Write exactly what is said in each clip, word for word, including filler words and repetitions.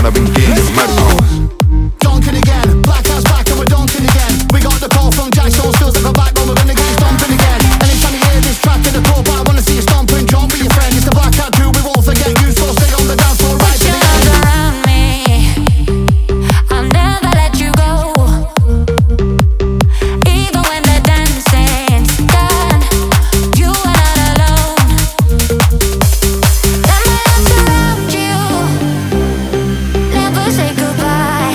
I've been getting mad powers. Donking again, Black House back and we're donking again. We got the call from Jack Stones, feels like a back, but we're gonna get you stomping again. Anytime you hear this track in the club, I wanna see you stomping. Jump with your friend, it's the Black Hat crew, we won't forget you. So stay on the dance floor right to the end. Around me, I'll never let you go. Even when the dancing's done, you are not alone. Let my arms around you, never say goodbye.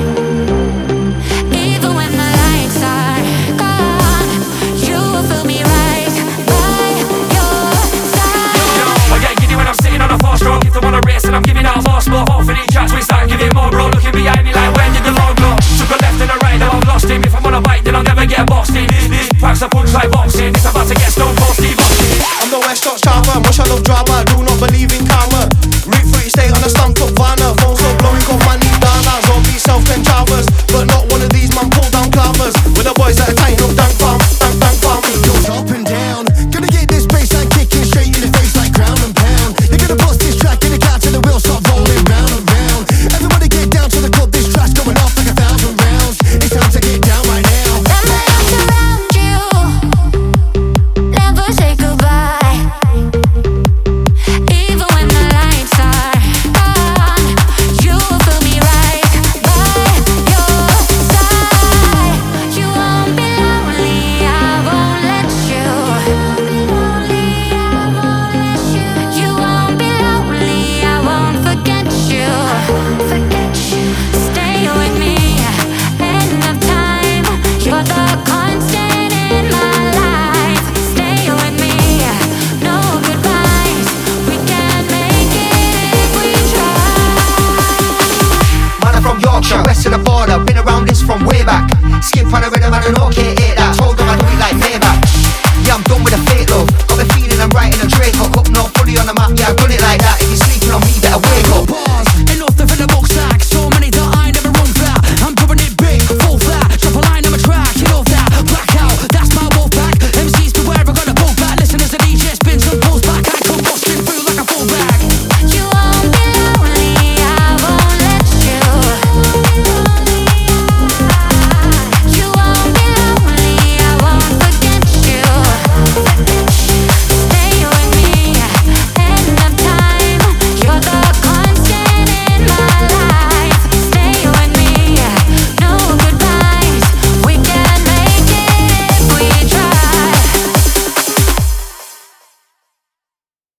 Even when the lights are gone, you will feel me right by your side. I get giddy when I'm sitting on a four stroke. If they wanna race and I'm giving out more sport. Hope for these tracks we start giving more bro. Looking behind me like when did the road go? Took a left and a right, now I've lost him. If I'm on a bike then I'll never get boxed in. These packs are punch like boxing. It's about to get stone cold Steve Austin. I'm the West Coast chopper, much I love drama, do not believe in karma. Root free, stay on a stump up Vanna. Phones so blowing, got money down. Zombie self-ten chavers, but not one of these man pull down clavers. With the boys that are tying up dunk farm, dunk dunk farm. Goes up and down, gonna get this bassline kicking straight in the face like ground and pound. You're gonna bust this track in the car till the wheels start rolling round and round. Everybody get down to the club, this track's going off like a thousand rounds. It's time to get down right now. Let my arms around you, never say goodbye. Even when the lights are gone, you will feel me right by your side. You won't be lonely, I won't let you. You won't be lonely, I won't forget you. Stay with me, end of time. You're the constant in my life. Stay with me, no goodbyes. We can make it if we try. Man, I'm from Yorkshire, west of the border. Been around this from way back. Skip on a rhythm and an okay eight.